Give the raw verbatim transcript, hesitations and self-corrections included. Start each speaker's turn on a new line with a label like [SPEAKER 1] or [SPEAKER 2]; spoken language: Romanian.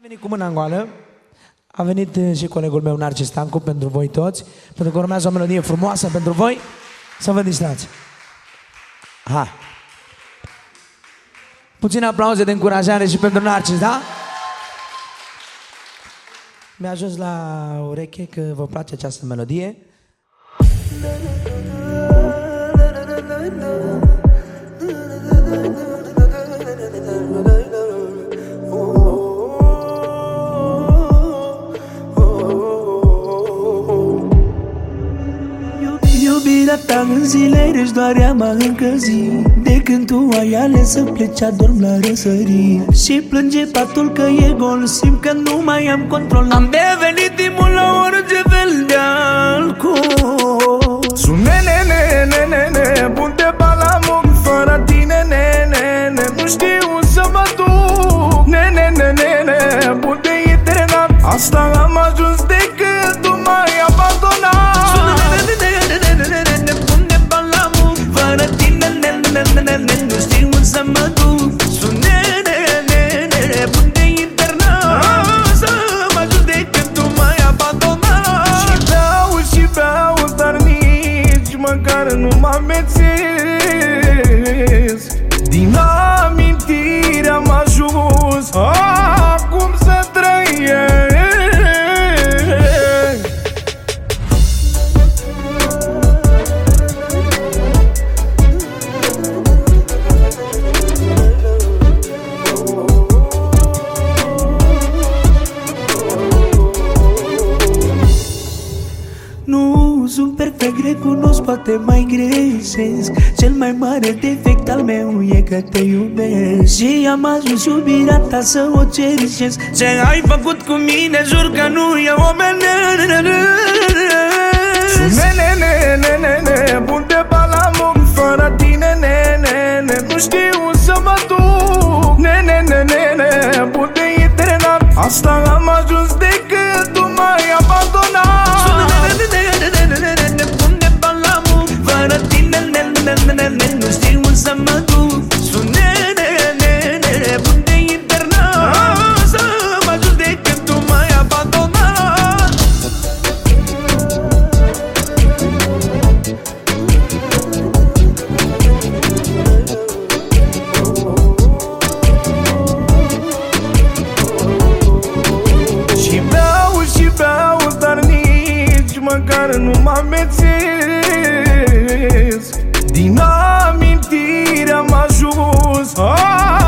[SPEAKER 1] venit cu mâna în goală. A venit și colegul meu Narcis Stancu pentru voi toți, pentru că urmează o melodie frumoasă pentru voi. Să vă distrați. Hai. Puține aplauze de încurajare și pentru Narcis, da? Mi-a ajuns la ureche că vă place această melodie.
[SPEAKER 2] Iubirea ta în zile reci doar ea m-a încălzit. De când tu ai ales să pleci, adorm la răsărit. Și plânge patul că e gol, simt că nu mai am control. Am devenit imun la orice fel de alcool.
[SPEAKER 3] Sunt ne-ne-ne-ne-ne-ne, bun de balamuc. Fără tine, ne-ne-ne, nu știu să mă duc. Ne-ne-ne-ne-ne, bun de eternat. Asta am ajuns de când tu m-ai abandonat.
[SPEAKER 2] Nu știu să mă duc. Sunt ne-ne-ne-ne, bun de internat. Să mă ajut de când tu m-ai abandonat.
[SPEAKER 3] Și beau și beau, dar nici măcar nu mă amețesc. Din amintire am ajuns acum să trăiesc.
[SPEAKER 2] Nu sunt perfect, recunosc, poate mai greșesc. Cel mai mare defect al meu e că te iubesc. Și am ajuns iubirea ta să o cerșesc. Ce ai făcut cu mine, jur că nu e omenesc.
[SPEAKER 3] Sunt ne-ne-ne-ne-ne, bun de balamuc. Fără tine, ne-ne-ne, nu știu să mă duc. Ne-ne-ne-ne-ne, bun de eternat. Asta am ajuns de când tu m-ai abandonat.
[SPEAKER 2] Nu știu să mă duc. Sunt ne-ne-ne-ne, bun de internat. Să mă ajut de când tu m-ai abandonat.
[SPEAKER 3] Și beau și beau, dar nici măcar nu mă amețesc. Din amintire am ajuns